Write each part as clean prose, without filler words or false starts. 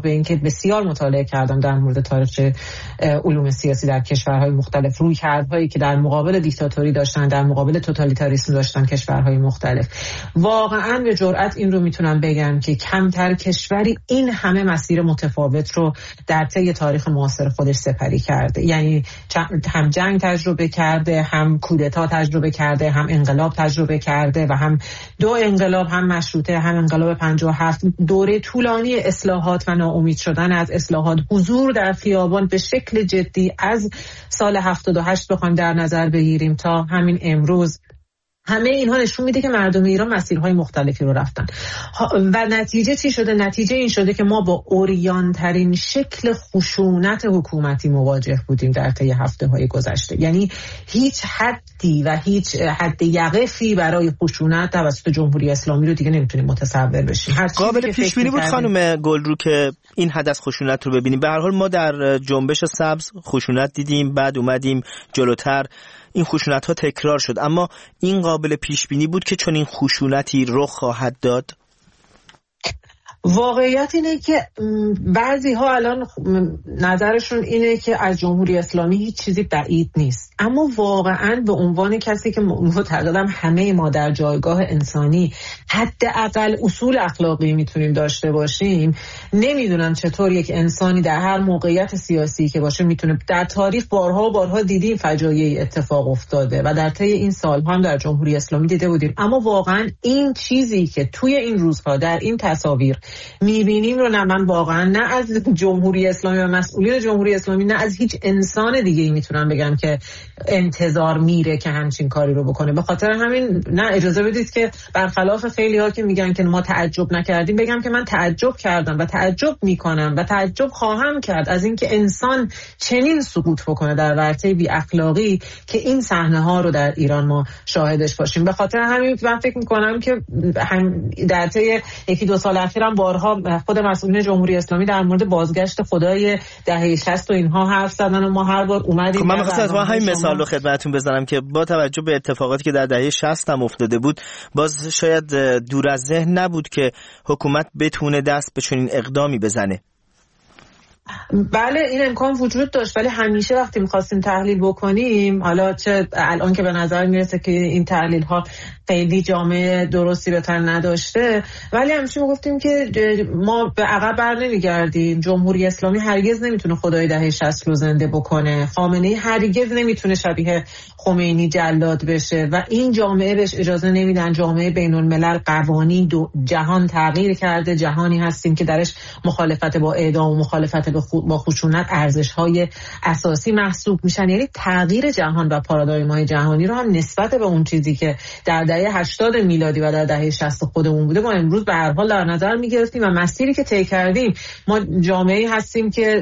به اینکه بسیار مطالعه کردم در مورد تاریخ علوم سیاسی در کشورهای مختلف، رویکردهایی که در مقابل دیکتاتوری داشتن، در مقابل توتالیتاریسم داشتن کشورهای مختلف، واقعا به جرئت این رو میتونم بگم که کمتر کشوری این همه مسیر متفاوت رو در طی تاریخ معاصر خودش سپری کرده. یعنی هم جنگ تجربه کرده، هم کودتا تجربه کرده، هم انقلاب تجربه کرده و هم دو انقلاب، هم مشروطه هم انقلاب 57. دوره طولانی اصلاحات و ناامید شدن از اصلاحات، حضور در خیابان به شکل جدی از سال 78 بخوایم در نظر بگیریم تا همین امروز، همه اینها نشون میده که مردم ایران مسیرهای مختلفی رو رفتن و نتیجه چی شده؟ نتیجه این شده که ما با عریان‌ترین شکل خشونت حکومتی مواجه بودیم در طی هفته‌های گذشته. یعنی هیچ حدی و هیچ حد یقفی برای خشونت توسط جمهوری اسلامی رو دیگه نمیتونیم متصور بشیم. قابل پیش بینی بود خانم گلرو که این حد از خشونت رو ببینیم. به هر حال ما در جنبش سبز خشونت دیدیم، بعد اومدیم جلوتر، این خشونت ها تکرار شد، اما این قابل پیش بینی بود که چون این خشونتی رخ خواهد داد؟ واقعیت اینه که بعضی ها الان نظرشون اینه که از جمهوری اسلامی هیچ چیزی بعید نیست، اما واقعا به عنوان کسی که معتقدم همه ما در جایگاه انسانی حداقل اصول اخلاقی میتونیم داشته باشیم، نمیدونم چطور یک انسانی در هر موقعیت سیاسی که باشه میتونه. در تاریخ بارها و بارها دیدیم فجایعی اتفاق افتاده و در طی این سالها هم در جمهوری اسلامی دیده بودیم، اما واقعا این چیزی که توی این روزها در این تصاویر میبینیم رو نه من واقعا نه از جمهوری اسلامی و مسئولین جمهوری اسلامی نه از هیچ انسان دیگه ای میتونم بگم که انتظار میره که همچین کاری رو بکنه. به خاطر همین نه اجازه بدید که برخلاف خیلی ها که میگن که ما تعجب نکردیم، بگم که من تعجب کردم و تعجب میکنم و تعجب خواهم کرد از اینکه انسان چنین سقوط بکنه در ورطه بی اخلاقی که این صحنه ها رو در ایران ما شاهدش باشیم. به خاطر همین من فکر میکنم که در طی یکی دو سال اخیرم بارها خود مسئولین جمهوری اسلامی در مورد بازگشت خدای دهه 60 و اینها حرف زدن و ما هر بار اومدیم. من خواستم از همین مثال رو خدمتتون بزنم که با توجه به اتفاقاتی که در دهه 60 هم افتاده بود، باز شاید دور از ذهن نبود که حکومت بتونه دست به چنین اقدامی بزنه. بله این امکان وجود داشت، ولی همیشه وقتی می‌خواستیم تحلیل بکنیم، حالا چه الان که به نظر میرسه که این تحلیل ها خیلی جامعه درستی به تن نداشته، ولی همیشه میگفتیم که ما به عقب بر نمیگردیم. جمهوری اسلامی هرگز نمیتونه خدای دهه 60 رو زنده بکنه، خامنه‌ای هرگز نمیتونه شبیه خمینی جلاد بشه و این جامعه بهش اجازه نمیدن. جامعه بین الملل، قوانین، جهان تغییر کرده، جهانی هستیم که درش مخالفت با اعدام و مخالفت با خشونت ارزش‌های اساسی محسوب میشن. یعنی تغییر جهان و پارادایم‌های جهانی رو هم نسبت به اون چیزی که در دهه 80 میلادی و در دهه 60 خودمون بوده ما امروز به هر حال در نظر میگرفتیم و مسیری که طی کردیم. ما جامعه‌ای هستیم که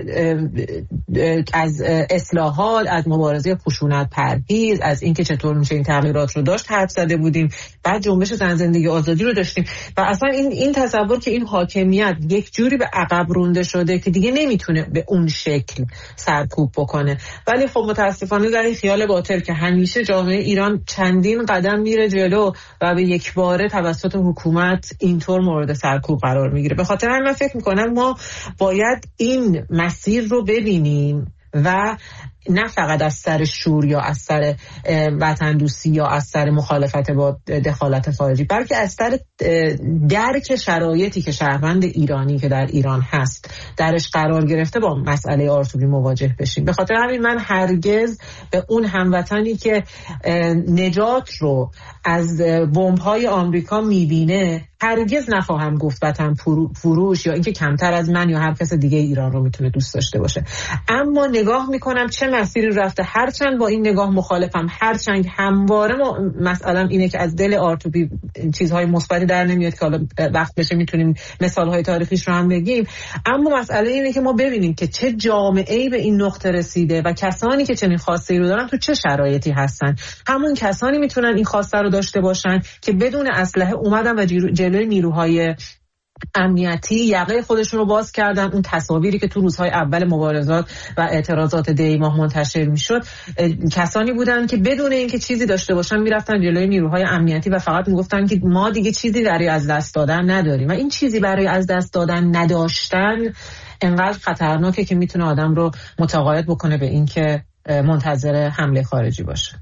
از اصلاحات، از مبارزه خشونت پرهیز، از اینکه چطور میشه این تغییرات رو داشت حرف زده بودیم. بعد جنبش زن زندگی آزادی رو داشتیم و اصلا این تصور که این حاکمیت یک جوری به عقب رونده شده که دیگه نمیتونه به اون شکل سرکوب بکنه. ولی خب متاسفانه در این خیال باطل که همیشه جامعه ایران چندین قدم میره جلو و به یک باره توسط حکومت اینطور مورد سرکوب قرار میگیره. به خاطر همین من فکر میکنم ما باید این مسیر رو ببینیم و نه فقط از سر شور یا از سر وطن دوستی یا از سر مخالفت با دخالت خارجی، بلکه از سر درک شرایطی که شهروند ایرانی که در ایران هست درش قرار گرفته با مسئله آرتوبی مواجه بشیم. به خاطر همین من هرگز به اون هموطنی که نجات رو از بمب‌های آمریکا میبینه هرگز نخواهم گفت وطن فروش یا اینکه کمتر از من یا هر کس دیگه ایران رو میتونه دوست داشته باشه، اما نگاه میکنم چه مسیری رفته. هرچند با این نگاه مخالفم، هرچند همواره مسئله اینه که از دل آرتوبی چیزهای مثبتی در نمیاد که حالا وقت بشه میتونیم مثالهای تاریخیش رو هم بگیم، اما مسئله اینه که ما ببینیم که چه جامعه‌ای به این نقطه رسیده و کسانی که چنین خواسته رو دارن تو چه شرایطی هستن. همون کسانی میتونن این خواسته رو داشته باشن که بدون اسلحه اومدن و جلوی نیروهای امنیتی یقه خودشون رو باز کردن. اون تصاویری که تو روزهای اول مبارزات و اعتراضات دی ماه منتشر میشد، کسانی بودن که بدون اینکه چیزی داشته باشن میرفتن جلوی نیروهای امنیتی و فقط میگفتن که ما دیگه چیزی برای از دست دادن نداریم. و این چیزی برای از دست دادن نداشتن انقدر خطرناکه که میتونه آدم رو متقاعد بکنه به این که منتظر حمله خارجی باشه.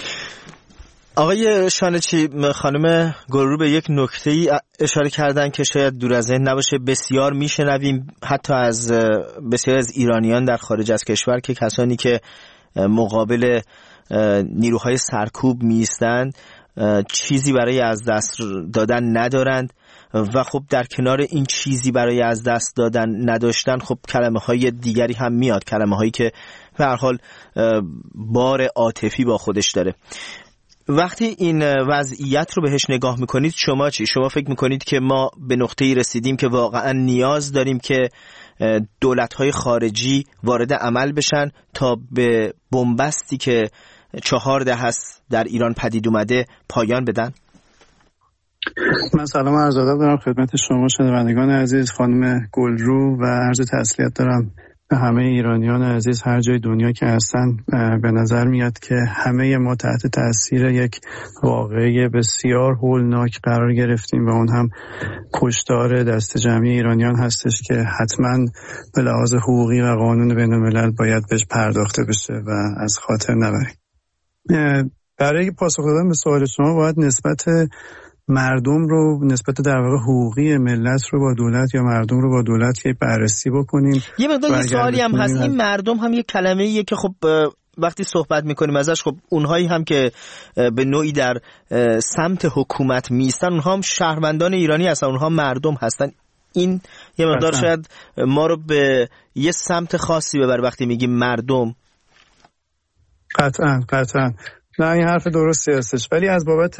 آقای شانچی، خانم گلرو به یک نکته‌ای اشاره کردن که شاید دور از ذهن نباشه. بسیار میشنویم حتی از بسیار از ایرانیان در خارج از کشور که کسانی که مقابل نیروهای سرکوب می‌ایستند چیزی برای از دست دادن ندارند و خب در کنار این چیزی برای از دست دادن نداشتن خب کلمه‌های دیگری هم میاد، کلمه‌هایی که به هر حال بار عاطفی با خودش داره. وقتی این وضعیت رو بهش نگاه میکنید شما چی؟ شما فکر میکنید که ما به نقطه‌ای رسیدیم که واقعا نیاز داریم که دولت‌های خارجی وارد عمل بشن تا به بنبستی که 4 دهه است در ایران پدید اومده پایان بدن؟ من سلام عرض ادب دارم خدمت شما شنوندگان عزیز، خانم گلرو، و عرض تسلیت دارم به همه ایرانیان عزیز هر جای دنیا که هستن. به نظر میاد که همه ما تحت تاثیر یک واقعه بسیار هولناک قرار گرفتیم و اون هم کشتار دست جمعی ایرانیان هستش که حتما به لحاظ حقوقی و قانون بین‌الملل باید بهش پرداخته بشه و از خاطر نبریم. برای پاسخ دادن به سوال شما باید نسبت مردم رو، نسبت در واقع حقوقی ملت رو با دولت یا مردم رو با دولت که بررسی بکنیم. یه مقدار سوالی هم هست، این مردم هم یک کلمه‌ایه که خب وقتی صحبت میکنیم ازش خب اونهایی هم که به نوعی در سمت حکومت میستن اونها هم شهروندان ایرانی هستن، اونها مردم هستن. این یه مقدار شاید ما رو به یه سمت خاصی ببره وقتی میگیم مردم. قطعاً نه، این حرف درستی هستش، ولی از بابت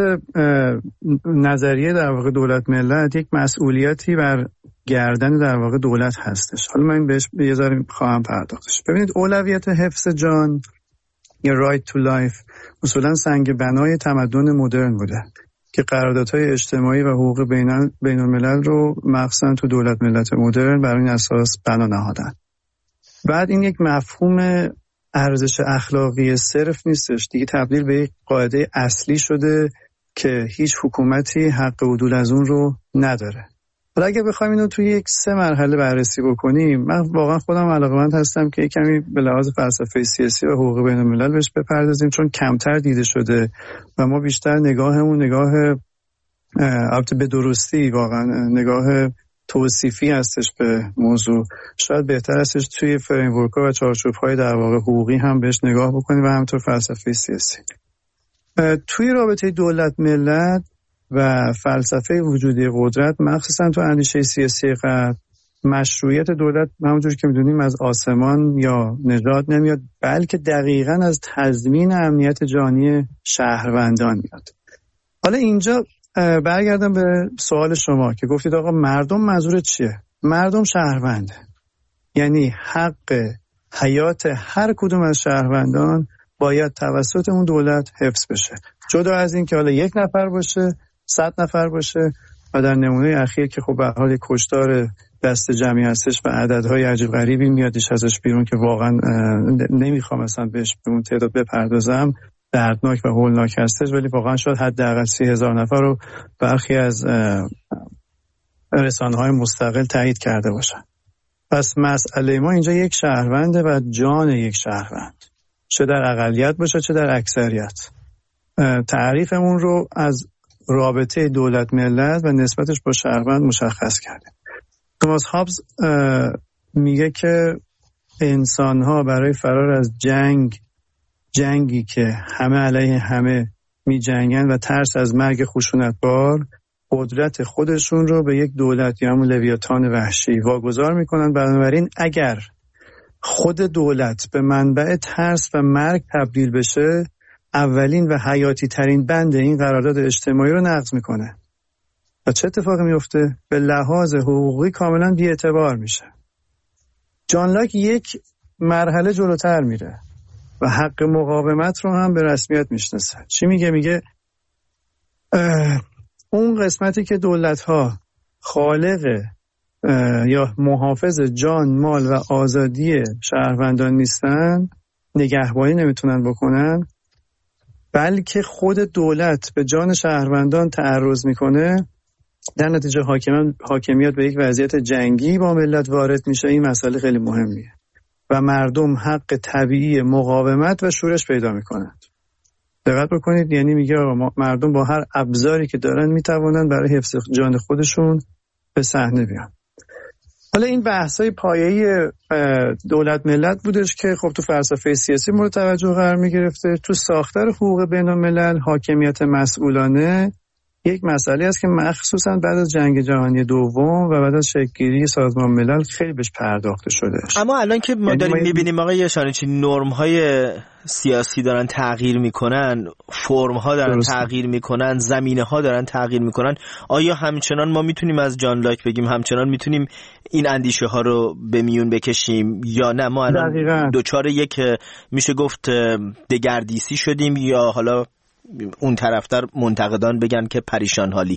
نظریه در واقع دولت ملت یک مسئولیتی بر گردن در واقع دولت هستش. حالا من بهش یه ذره خواهم پرداختش. ببینید، اولویت حفظ جان یا right to life اصولا سنگ بنای تمدن مدرن بوده که قراردادهای اجتماعی و حقوق بین الملل رو مخصوصا تو دولت ملت مدرن بر این اساس بنا نهادن. بعد این یک مفهوم ارزش اخلاقی صرف نیستش دیگه، تبدیل به یک قاعده اصلی شده که هیچ حکومتی حق عدول از اون رو نداره. حالا اگه بخوایم اینو توی یک 3 مرحله بررسی بکنیم، من واقعا خودم علاقه‌مند هستم که کمی به لحاظ فلسفه سیاسی و حقوق بین الملل بهش بپردازیم، چون کمتر دیده شده و ما بیشتر نگاهمون نگاه البته به درستی واقعا نگاه توصیفی هستش به موضوع. شاید بهتر هستش توی فریمورک‌ها و چارچوب‌های در واقع حقوقی هم بهش نگاه بکنیم و همینطور فلسفه سیاسی. توی رابطه دولت ملت و فلسفه وجودی قدرت، مخصوصا تو اندیشه سیاسی غرب، مشروعیت دولت همونجوری که می‌دونیم از آسمان یا نژاد نمیاد، بلکه دقیقاً از تضمین امنیت جانی شهروندان میاد. حالا اینجا برگردم به سوال شما که گفتید آقا مردم منظور چیه؟ مردم شهرونده، یعنی حق حیات هر کدوم از شهروندان باید توسط اون دولت حفظ بشه، جدا از این که حالا 1 نفر باشه 100 نفر باشه. و در نمونه اخیر که خب به حال کشتار دست جمعی هستش و عددهای عجیب غریبی میادش ازش بیرون که واقعا نمیخوام اصلا بهش به اون تعداد بپردازم، دردناک و هولناک هستش، ولی واقعا شاید حداقل 30,000 نفر رو برخی از رسانه‌های مستقل تایید کرده باشن. پس مسئله ما اینجا یک شهرونده و جان یک شهروند، چه در اقلیت باشه چه در اکثریت. تعریفمون رو از رابطه دولت ملت و نسبتش با شهروند مشخص کرده. توماس هابز میگه که انسان‌ها برای فرار از جنگی که همه علیه همه می جنگن و ترس از مرگ خشونتبار، قدرت خودشون رو به یک دولت یا همون لویاتان وحشی واگذار میکنن. بنابراین اگر خود دولت به منبع ترس و مرگ تبدیل بشه، اولین و حیاتی ترین بند این قرارداد اجتماعی رو نقض میکنه و چه اتفاقی میفته؟ به لحاظ حقوقی کاملا بی‌اعتبار میشه. جان لاک یک مرحله جلوتر میره و حق مقاومت رو هم به رسمیت میشناسه. چی میگه؟ میگه اون قسمتی که دولت‌ها خالق یا محافظ جان، مال و آزادی شهروندان نیستن، نگهبانی نمیتونن بکنن، بلکه خود دولت به جان شهروندان تعرض میکنه، در نتیجه حاکمیت به یک وضعیت جنگی با ملت وارد میشه. این مسئله خیلی مهمیه و مردم حق طبیعی مقاومت و شورش پیدا میکنند. دقت بکنید، یعنی میگه مردم با هر ابزاری که دارن میتوانند برای حفظ جان خودشون به صحنه بیان. حالا این بحث‌های پایه‌ای دولت ملت بودش که خب تو فلسفه سیاسی مورد توجه قرار می‌گرفته. تو ساختار حقوق بین‌الملل حاکمیت مسئولانه یک مسئله است که مخصوصا بعد از جنگ جهانی دوم و بعد از شکل‌گیری سازمان ملل خیلی بهش پرداخته شده. اما الان که ما داریم می‌بینیم آقای شانچی نرم‌های سیاسی دارن تغییر میکنن، فرم‌ها دارن تغییر میکنن، زمینه‌ها دارن تغییر میکنن، آیا همچنان ما میتونیم از جان لاک بگیم همچنان میتونیم این اندیشه ها رو به میون بکشیم یا نه ما الان دوچار یک میشه گفت دگردیسی شدیم یا حالا اون طرفتر منتقدان بگن که پریشان حالی؟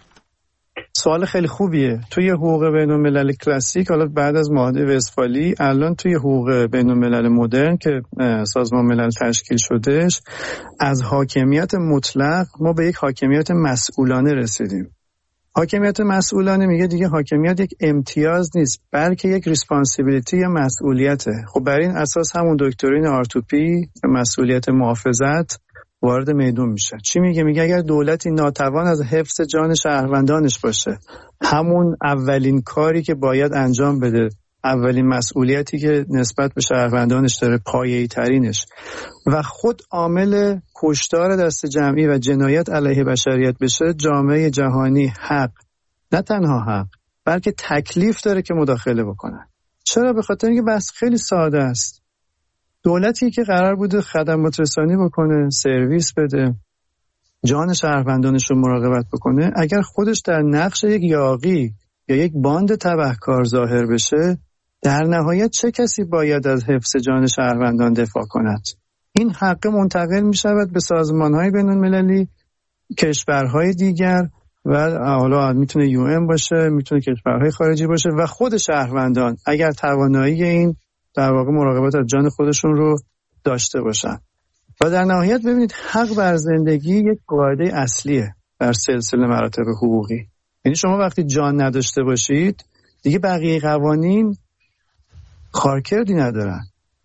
سوال خیلی خوبیه. توی حقوق بین‌الملل کلاسیک، حالا بعد از معاهده وستفالی، الان توی حقوق بین‌الملل مدرن که سازمان ملل تشکیل شدهش، از حاکمیت مطلق ما به یک حاکمیت مسئولانه رسیدیم. حاکمیت مسئولانه میگه دیگه حاکمیت یک امتیاز نیست بلکه یک ریسپانسیبیلیتی یا مسئولیته. خب بر این اساس همون دکترین آرتوپی مسئولیت محافظت وارد میدون میشه. چی میگه؟ میگه اگر دولتی ناتوان از حفظ جان شهروندانش باشه، همون اولین کاری که باید انجام بده، اولین مسئولیتی که نسبت به شهروندانش داره، پایه‌ای ترینش، و خود عامل کشتار دست جمعی و جنایت علیه بشریت بشه، جامعه جهانی حق، نه تنها حق بلکه تکلیف داره که مداخله بکنه. چرا؟ به خاطر اینکه بحث خیلی ساده است. دولتی که قرار بوده خدمات رسانی بکنه، سرویس بده، جان شهروندانش رو مراقبت بکنه، اگر خودش در نقش یک یاغی یا یک باند تبهکار ظاهر بشه، در نهایت چه کسی باید از حفظ جان شهروندان دفاع کند؟ این حق منتقل می شود به سازمان‌های بین‌المللی، کشورهای دیگر و حالا میتونه UN باشه، میتونه کشورهای خارجی باشه و خود شهروندان اگر توانایی این در واقع مراقبت از جان خودشون رو داشته باشن. و در نهایت ببینید حق بر زندگی یک قاعده اصلیه در سلسله مراتب حقوقی. یعنی شما وقتی جان نداشته باشید دیگه بقیه قوانین کارکردی ندارن.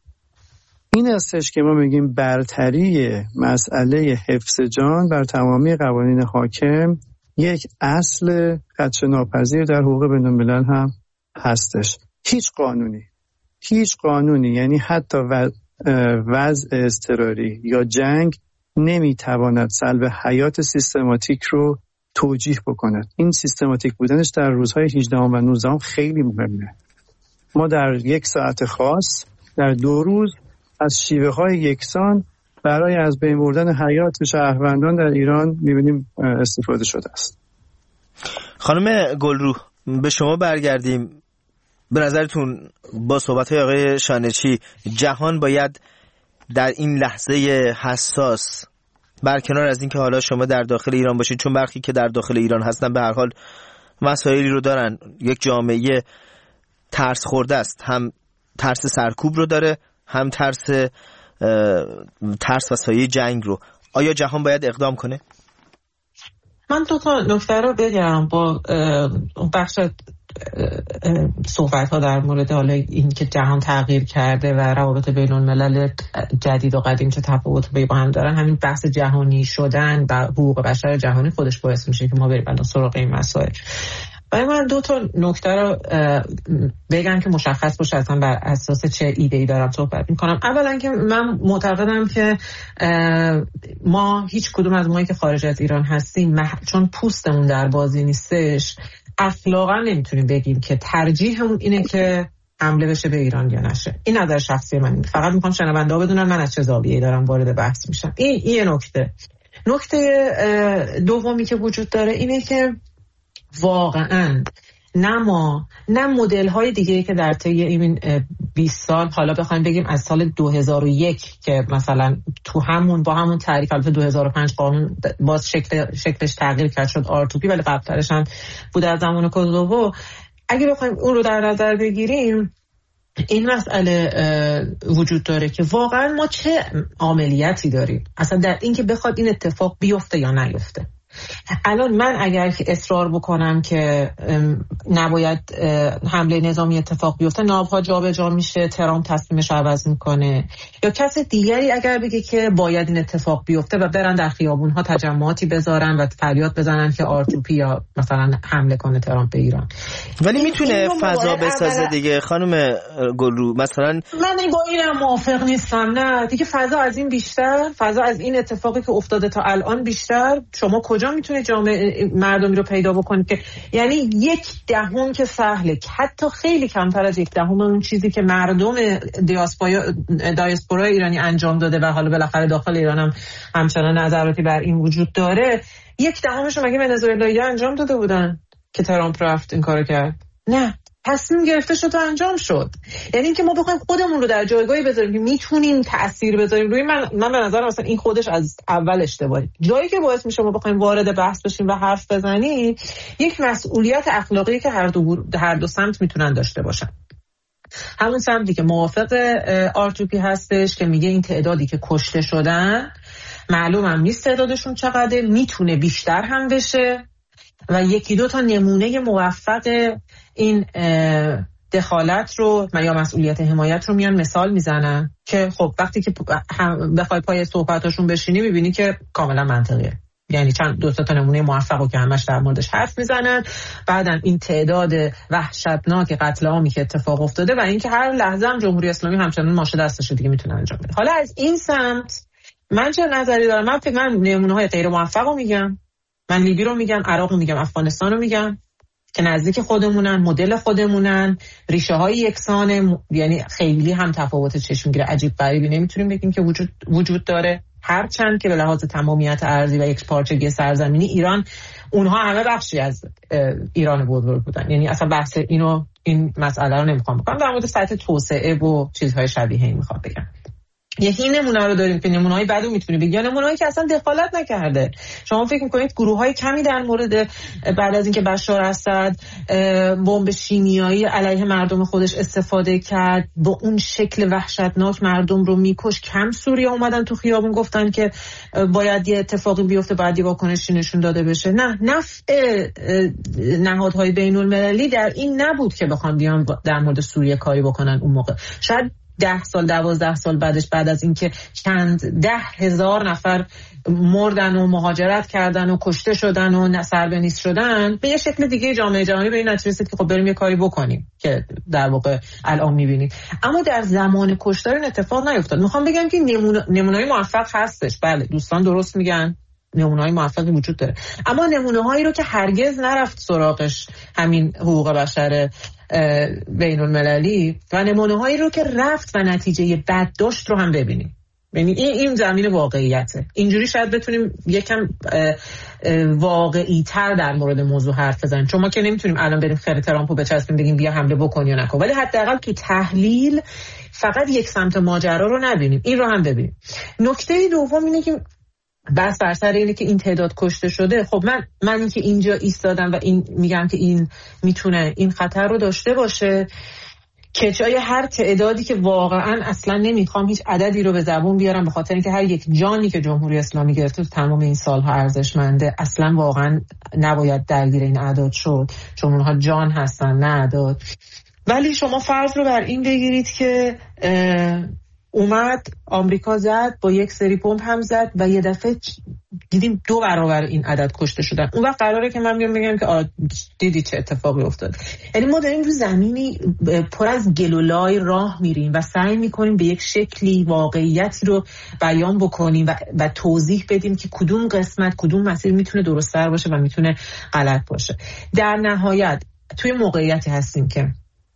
این استش که ما میگیم برتری مسئله حفظ جان بر تمامی قوانین حاکم یک اصل خدشه ناپذیر در حقوق بین‌الملل هم هستش. هیچ قانونی یعنی حتی وضع اضطراری یا جنگ نمیتواند سلب حیات سیستماتیک رو توجیه بکند. این سیستماتیک بودنش در روزهای 18 و 19 خیلی مهمه. ما در یک ساعت خاص در 2 روز از شیوه های یکسان برای از بین بردن حیات شهروندان در ایران میبینیم استفاده شده است. خانم گلرو، به شما برگردیم. به نظرتون با صحبت‌های آقای شانچی جهان باید در این لحظه حساس، برکنار از این که حالا شما در داخل ایران باشید، چون برخی که در داخل ایران هستن به هر حال مسائلی رو دارن، یک جامعه ترس خورده است، هم ترس سرکوب رو داره، هم ترس و سایه جنگ رو. آیا جهان باید اقدام کنه؟ من 2 تا نکته رو بگم با بخش صحبت ها در مورد حالا این که جهان تغییر کرده و روابط بین الملل جدید و قدیم چه تفاوت با هم دارن. همین بحث جهانی شدن و حقوق بشر جهانی خودش باعث میشه که ما بریم الان سراغ این مسائل. برای من 2 تا نکته رو بگم که مشخص باشه اصلا بر اساس چه ایده‌ای دارم صحبت میکنم. اولا که من معتقدم که ما هیچ کدوم از مایی که خارج از ایران هستیم چون پوستمون در بازی نیستش اخلاقا نمیتونیم بگیم که ترجیحمون اینه که حمله بشه به ایران یا نشه. این نظر شخصی من. فقط میخوام شنونده‌ها بدونن من از چه زاویه‌ای دارم وارد بحث میشم. این یه نکته. نکته دومی که وجود داره اینه که واقعاً نه مدل های دیگه که در طی این 20 سال، حالا بخوایم بگیم از سال 2001 که مثلا تو با همون تعریف، البته 2005 قانون باز شکلش تغییر کرد شد آرتوپی، ولی قبلترش هم بوده از زمان کوزوو. اگه بخوایم اون رو در نظر بگیریم این مسئله وجود داره که واقعا ما چه عاملیتی داریم اصلا در این که بخواد این اتفاق بیفته یا نیفته. الان من اگر که اصرار بکنم که نباید حمله نظامی اتفاق بیفته، نابها جابجا میشه، ترامپ تصمیمش عوض میکنه، یا کس دیگری اگر بگه که باید این اتفاق بیفته و برن در خیابونها تجمعاتی بذارن و فریاد بزنن که آرتوپی یا مثلا حمله کنه ترامپ به ایران. ولی میتونه فضا بسازه دیگه خانم گلرو. مثلا من با اینم موافق نیستم. نه دیگه، فضا از این بیشتر، فضا از این اتفاقی که افتاده تا الان بیشتر. شما کجا میتونید جامعه مردمی رو پیدا بکنید که یعنی 1/10 که سهله، حتی خیلی کمتر از 1/10 اون چیزی که مردم دیاسپورا ایرانی انجام داده و حالا بالاخره داخل ایران هم همچنان نظراتی بر این وجود داره، 1/10 مگه ونزوئلایی انجام داده بودن که ترامپ رفت این کارو کرد؟ نه، تصمیم گرفته شد و انجام شد. یعنی اینکه ما بخوایم خودمون رو در جایگاهی بذاریم که میتونیم تأثیر بذاریم روی من به نظر مثلا این خودش از اول اشتباهه. جایی که باعث میشه ما بخوایم وارد بحث بشیم و حرف بزنیم، یک مسئولیت اخلاقی که هر دو سمت میتونن داشته باشن. همون سمتی که موافق آرتوپی هستش که میگه این تعدادی که کشته شدن معلوم هم نیست تعدادشون چقدره، میتونه بیشتر هم بشه و 1-2 تا نمونه موفق این دخالت رو یا مسئولیت حمایت رو میان مثال میزنن که خب وقتی که بخوای پای صحبتاشون بشینی میبینی که کاملا منطقیه. یعنی 2 تا نمونه موفقو که همش در موردش حرف میزنن، بعدن این تعداد وحشتناک قتل عامی که اتفاق افتاده و اینکه هر لحظه هم جمهوری اسلامی همچنان ماشه دستش دیگه میتونه انجام بده. حالا از این سمت من چه نظری دارم؟ من نمونه‌های غیر موفقو میگم، من لیبی رو میگم، عراق رو میگم، افغانستان رو میگم که نزدیک خودمونن، مدل خودمونن، ریشه های یکسانه، یعنی خیلی هم تفاوت چشمگیر عجیب غریبی نمیتونیم بگیم که وجود داره، هرچند که به لحاظ تمامیت ارضی و یک پارچگی سرزمینی ایران، اونها همه بخشی از ایران بزرگ بودن. یعنی اصلا بحث این مسئله رو نمیخوام بکنم، در مورد سطح توسعه و چیزهای شبیه این میخوام بگم. یکی نمونه رو داریم که نمونه‌های بعدو میتونی بگی، یا نمونه‌هایی که اصلا دخالت نکرده. شما فکر می‌کنید گروه‌های کمی در مورد بعد از اینکه بشار اسد بمب شیمیایی علیه مردم خودش استفاده کرد با اون شکل وحشتناک مردم رو میکش، کم سوریه اومدن تو خیابون گفتن که باید یه اتفاقی بیفته، باید یه واکنشی نشون داده بشه؟ نه، نفع نهادهای بین‌المللی در این نبود که بخوام بیان در مورد سوریه کاری بکنن اون موقع. شاید 10 سال 12 سال بعدش، بعد از اینکه چند 10,000 نفر مردن و مهاجرت کردن و کشته شدن و سربنیست شدن، به یه شکل دیگه جامعه جهانی به این نتیجه رسید که خب بریم یه کاری بکنیم که در واقع الان می‌بینید. اما در زمان کشتار این اتفاق نیفتاد. میخوام بگم که نمونه‌های موفق هستش، بله دوستان درست میگن، نمونه‌های موفقی وجود داره، اما نمونه‌هایی رو که هرگز نرفت سراغش همین حقوق بشر بین‌المللی و نمونه‌هایی رو که رفت و نتیجه بد داشت رو هم ببینیم. یعنی این زمین واقعیته. اینجوری شاید بتونیم یکم واقعی‌تر در مورد موضوع حرف بزنیم، چون ما که نمیتونیم الان بریم خیر ترامپو بچسبیم بگیم بیا حمله بکن یا نکن، ولی حداقل تو تحلیل فقط یک سمت ماجرا رو نبینیم، این رو هم ببینیم. نکته دوم اینه که بس بر سر اینه که این تعداد کشته شده. خب من این که اینجا ایستادم و این میگم که این میتونه این خطر رو داشته باشه که جای هر تعدادی که واقعا اصلا نمیخوام هیچ عددی رو به زبون بیارم، به خاطر اینکه هر یک جانی که جمهوری اسلامی گرفته تو تمام این سالها ارزشمنده، اصلا واقعا نباید درگیر این اعداد شد، چون اونها جان هستن نه اعداد. ولی شما فرض رو بر این بگیرید که اومد آمریکا زد، با یک سری بمب هم زد و یه دفعه دیدیم 2 برابر این عدد کشته شدن. اون وقت قراره که من بیام بگم که دیدی چه اتفاقی افتاد. یعنی ما داریم رو زمینی پر از گلولای راه میریم و سعی میکنیم به یک شکلی واقعیتی رو بیان بکنیم و توضیح بدیم که کدوم قسمت کدوم مسیر میتونه درست‌تر باشه و میتونه غلط باشه. در نهایت توی موقعیتی هستیم که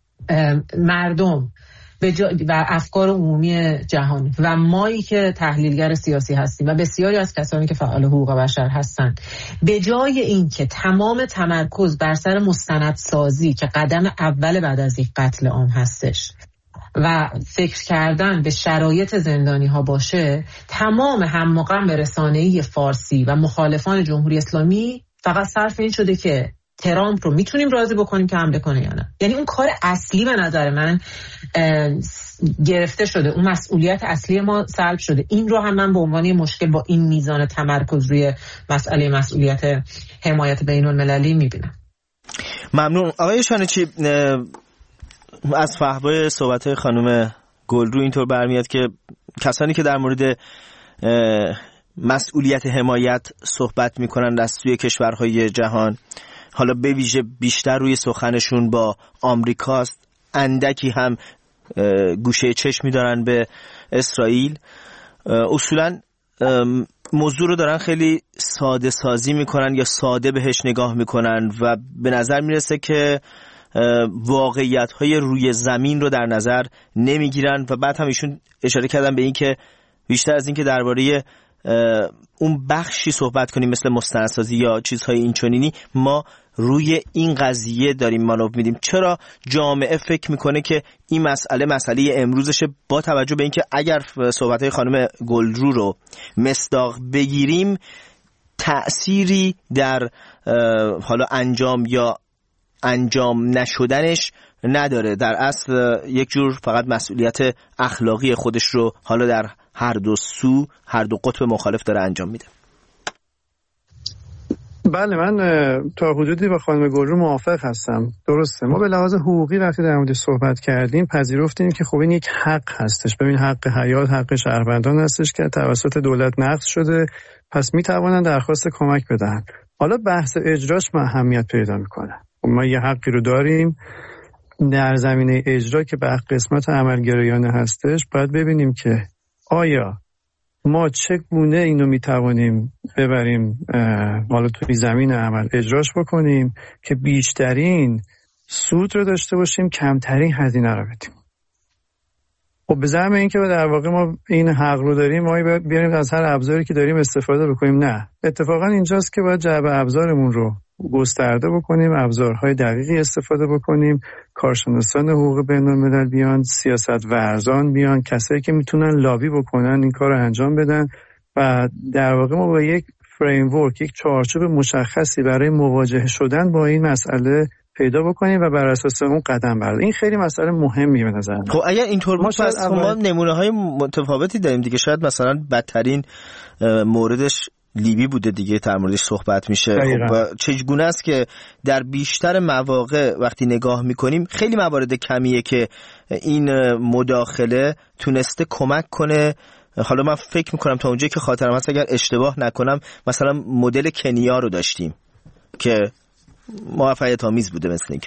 مردم و افکار عمومی جهان و مایی که تحلیلگر سیاسی هستیم و بسیاری از کسانی که فعال حقوق بشر هستند، به جای این که تمام تمرکز بر سر مستندسازی که قدم اول بعد از یک قتل عام هستش و فکر کردن به شرایط زندانی ها باشه، تمام هم و غم رسانه‌ای فارسی و مخالفان جمهوری اسلامی فقط صرف این شده که ترامپ رو میتونیم راضی بکنیم که حمله کنه یا نه. یعنی اون کار اصلی به نظر من گرفته شده، اون مسئولیت اصلی ما سلب شده. این رو هم من به عنوان مشکل با این میزان تمرکز روی مسئولیت حمایت بین المللی میبینم. ممنون. آقای شانچی، از فحوای صحبت خانم گلرو اینطور برمیاد که کسانی که در مورد مسئولیت حمایت صحبت میکنن از سوی کشورهای جهان، حالا به ویژه بیشتر روی سخنشون با آمریکاست، اندکی هم گوشه چشمی دارن به اسرائیل، اصولا موضوع رو دارن خیلی ساده سازی میکنن یا ساده بهش نگاه میکنن و به نظر میرسه که واقعیت‌های روی زمین رو در نظر نمیگیرن. و بعد هم ایشون اشاره کردن به این که بیشتر از این که درباره اون بخشی صحبت کنیم مثل مستندسازی یا چیزهای اینچنینی، ما روی این قضیه داریم مانور میدیم. چرا جامعه فکر میکنه که این مسئله امروزشه، با توجه به اینکه اگر صحبتهای خانم گلرو رو مصداق بگیریم تأثیری در حالا انجام یا انجام نشدنش نداره، در اصل یک جور فقط مسئولیت اخلاقی خودش رو حالا در هر دو قطب مخالف داره انجام میده. بله، من تا حدودی با خانم گلرو موافق هستم. درسته، ما به لحاظ حقوقی وقتی در موردش صحبت کردیم پذیرفتیم که خب این یک حق هستش. ببین، حق حیات حق شهروندان هستش که توسط دولت نقض شده، پس میتوانن درخواست کمک بدن. حالا بحث اجراش اهمیت پیدا میکنه. ما یه حقی رو داریم در زمینه اجرا که به قسمت عملگرایانه هستش، باید ببینیم که آیا ما چگونه اینو میتوانیم ببریم حالا توی زمین عمل اجراش بکنیم که بیشترین سود رو داشته باشیم، کمترین هزینه رو بدیم. خب به زعم این که در واقع ما این حق رو داریم، ما بیاریم از هر ابزاری که داریم استفاده بکنیم. نه، اتفاقا اینجاست که باید جعبه ابزارمون رو گسترده بکنیم، ابزارهای دقیقی استفاده بکنیم، کارشناسان حقوق بین‌الملل بیان، سیاست ورزان بیان، کسایی که میتونن لابی بکنن این کار رو انجام بدن و در واقع ما با یک فریمورک، یک چارچوب مشخصی برای مواجهه شدن با این مسئله پیدا بکنیم و بر اساس اون قدم برداریم. این خیلی مسئله مهمیه به نظر من. خب اگر اینطور بود پس ما نمونه‌های متفاوتی داریم دیگه. شاید مثلا بدترین موردش لیبی بوده دیگه، در موردش صحبت میشه. خب چگونه است که در بیشتر مواقع وقتی نگاه میکنیم خیلی موارد کمیه که این مداخله تونسته کمک کنه. حالا من فکر میکنم تا اونجایی که خاطرم هست اگر اشتباه نکنم مثلا مدل کنیا رو داشتیم که موفقیت آمیز بوده. مثل اینکه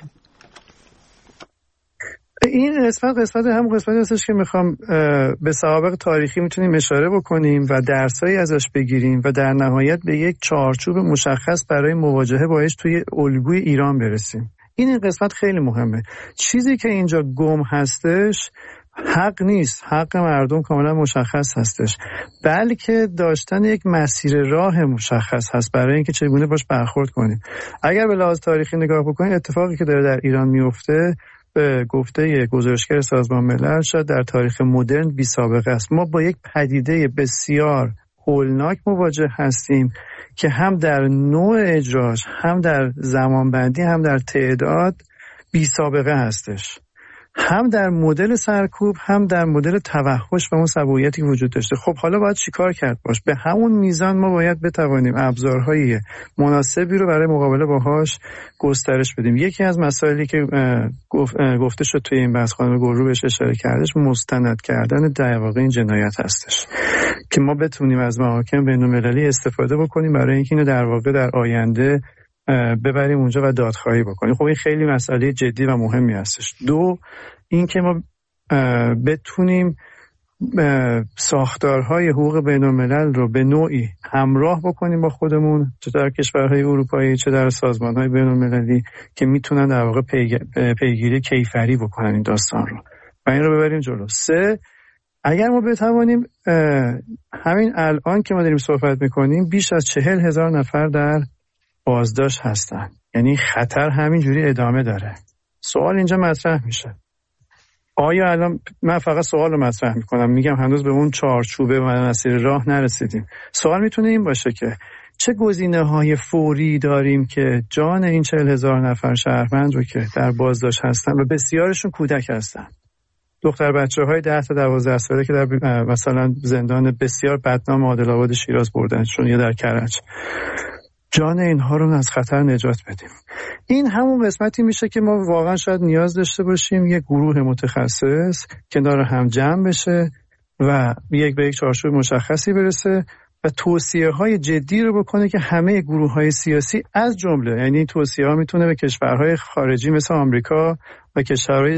این قسمت هم قسمتی هستش که میخوام به سوابق تاریخی میتونیم اشاره بکنیم و درسایی ازش بگیریم و در نهایت به یک چارچوب مشخص برای مواجهه باهاش توی الگوی ایران برسیم. این قسمت خیلی مهمه. چیزی که اینجا گم هستش حق نیست، حق مردم کاملا مشخص هستش، بلکه داشتن یک مسیر راه مشخص هست برای اینکه چگونه باش برخورد کنیم. اگر به لحاظ تاریخی نگاه بکنیم، اتفاقی که داره در ایران میفته به گفته گزارشگر سازمان ملل شاید در تاریخ مدرن بی سابقه است. ما با یک پدیده بسیار هولناک مواجه هستیم که هم در نوع اجراش، هم در زمانبندی، هم در تعداد بی سابقه هستش، هم در مدل سرکوب، هم در مدل توحش و اون سبویتی که وجود داشته. خب حالا باید چیکار کرد باش؟ به همون میزان ما باید بتوانیم ابزارهای مناسبی رو برای مقابله باهاش گسترش بدیم. یکی از مسائلی که گفته شد توی این بحث، خانم گلرو بهش اشاره کردش، مستند کردن در واقع این جنایت هستش که ما بتونیم از محاکم بین‌المللی استفاده بکنیم برای اینکه اینو در واقع در آینده ببریم اونجا و دادخواهی بکنیم. خب این خیلی مسئله جدی و مهمی هستش. دو، این که ما بتونیم ساختارهای حقوق بین‌الملل رو به نوعی همراه بکنیم با خودمون، چه در کشورهای اروپایی چه در سازمانهای بین‌المللی که میتونن در واقع پیگیری کیفری بکنن این داستان رو و این رو ببریم جلو. سه، اگر ما بتوانیم، همین الان که ما داریم صحبت میکنیم بیش از 40,000 نفر در بازداشت هستن، یعنی خطر همینجوری ادامه داره. سوال اینجا مطرح میشه، آیا الان من فقط سوال رو مطرح میکنم، میگم هنوز به اون چارچوبه و مسیر راه نرسیدیم. سوال میتونه این باشه که چه گزینه‌های فوری داریم که جان این 40,000 نفر شهروند رو که در بازداشت هستن و بسیارشون کودک هستن، دختر بچه‌های 10 تا 12 ساله که در مثلا زندان بسیار بدنام عادل‌آباد شیراز بردنشون یا در کرج، جان اینها رو از خطر نجات بدیم. این همون قسمتی میشه که ما واقعا شاید نیاز داشته باشیم یک گروه متخصص کنار هم جمع بشه و یک به یک چارچوب مشخصی برسه و توصیه‌های جدی رو بکنه که همه گروه‌های سیاسی از جمله، یعنی توصیه‌ها میتونه به کشورهای خارجی مثل آمریکا و کشورهای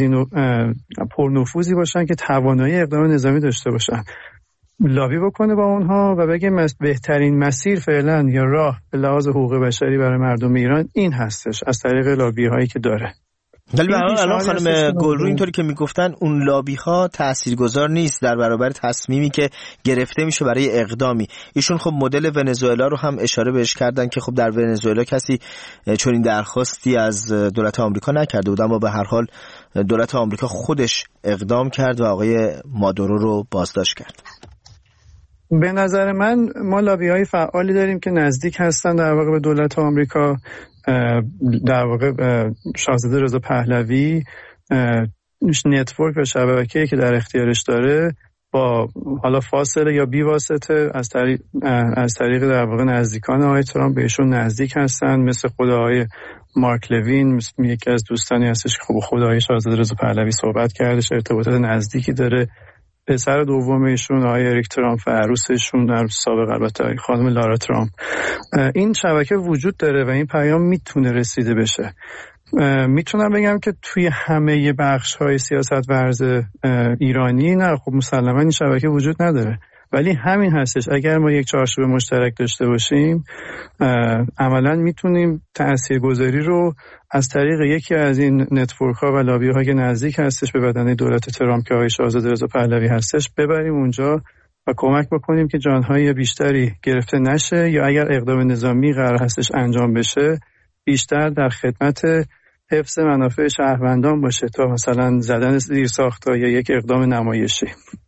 پرنفوذی باشن که توانایی اقدام نظامی داشته باشن، لابی بکنه با اونها و بگه بهترین مسیر فعلا یا راه به لحاظ حقوق بشری برای مردم ایران این هستش از طریق لابی هایی که داره. ولی الان خانم گلرو اینطوری که میگفتن اون لابی ها تاثیرگذار نیست در برابر تصمیمی که گرفته میشه برای اقدامی. ایشون خب مدل ونزوئلا رو هم اشاره بهش کردن که خب در ونزوئلا کسی چون این درخواستی از دولت آمریکا نکرده بود، اما به هر حال دولت آمریکا خودش اقدام کرد و آقای مادورو رو بازداشت کرد. به نظر من ما لابی‌های فعالی داریم که نزدیک هستن در واقع به دولت آمریکا. در واقع شاهزاده رضا پهلوی نتورک و شبکه‌ای که در اختیارش داره با حالا فاصله یا بی واسطه از طریق در واقع نزدیکان آقای ترامپ بهشون نزدیک هستن، مثل خود آقای مارک لوین، یکی از دوستانی هستش که خود آقای شاهزاده رضا پهلوی صحبت کردش، ارتباطات نزدیکی داره. پسر دومشون آقای اریک ترامپ و عروسشون در سابق البته خانم لارا ترامپ، این شبکه وجود داره و این پیام میتونه رسیده بشه. میتونم بگم که توی همه بخش‌های سیاست ورز ایرانی نه، خب مسلماً این شبکه وجود نداره، ولی همین هستش. اگر ما یک چارچوب مشترک داشته باشیم عملاً میتونیم تاثیرگذاری رو از طریق یکی از این نتورک‌ها و لابی‌ها که نزدیک هستش به بدنه دولت ترامپ که آقای شاهزاده رضا پهلوی هستش ببریم اونجا و کمک بکنیم که جانهای بیشتری گرفته نشه، یا اگر اقدام نظامی قرار هستش انجام بشه بیشتر در خدمت حفظ منافع شهروندان باشه تا مثلا زدن زیرساخت‌ها یا یک اقدام نمایشی.